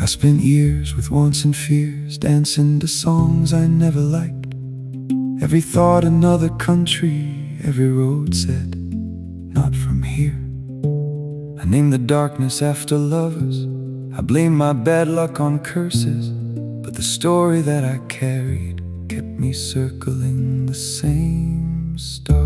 I spent years with wants and fears, dancing to songs I never liked. Every thought another country, every road said, not from here. I named the darkness after lovers, I blamed my bad luck on curses, but the story that I carried kept me circling the same star.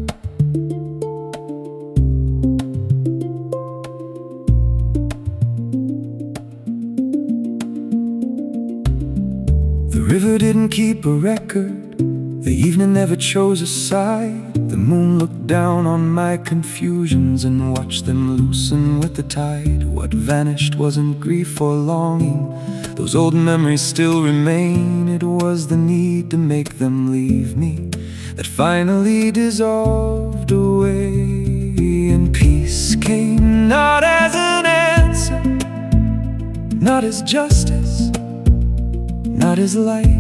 The river didn't keep a record, the evening never chose a side. The moon looked down on my confusions and watched them loosen with the tide. What vanished wasn't grief or longing, those old memories still remain. It was the need to make them leave me that finally dissolved away. And peace came not as an answer, not as justice, not as light.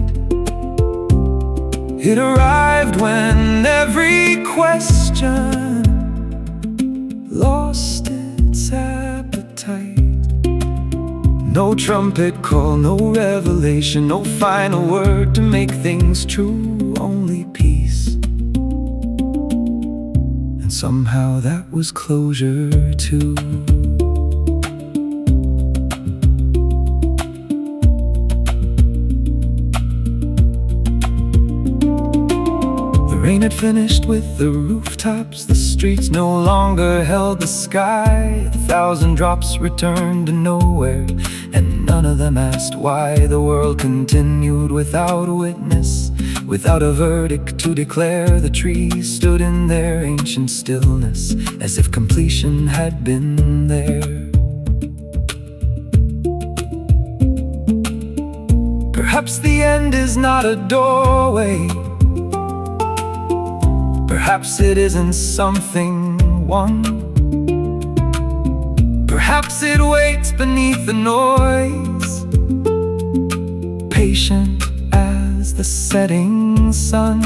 It arrived when every question lost its appetite. No trumpet call, no revelation, no final word to make things true, only peace. And somehow that was closure too. Rain had finished with the rooftops, the streets no longer held the sky. 1,000 drops returned to nowhere, and none of them asked why. The world continued without a witness, without a verdict to declare. The trees stood in their ancient stillness, as if completion had been there. Perhaps the end is not a doorway, perhaps it isn't something won. Perhaps it waits beneath the noise, patient as the setting sun,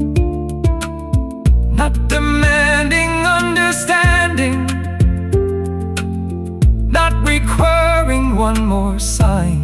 not demanding understanding, not requiring one more sign,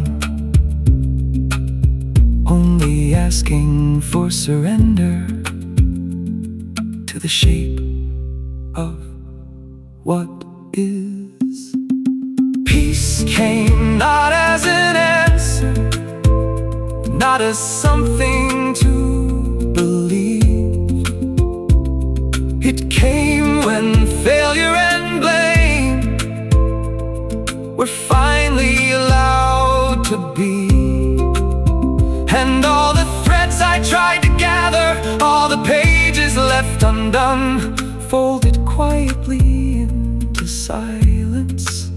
only asking for surrender to the shape of what is. Peace came not as an answer, not as something to believe. It came when failure and blame were finally allowed to be. And all the threads I tried to gather, all the pages left undone, folded quietly into silence.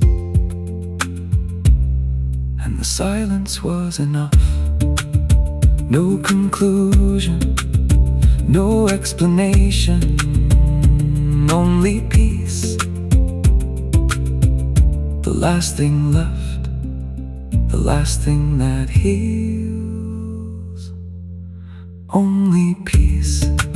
And the silence was enough. No conclusion, no explanation, only peace. The last thing left, the last thing that heals, only peace.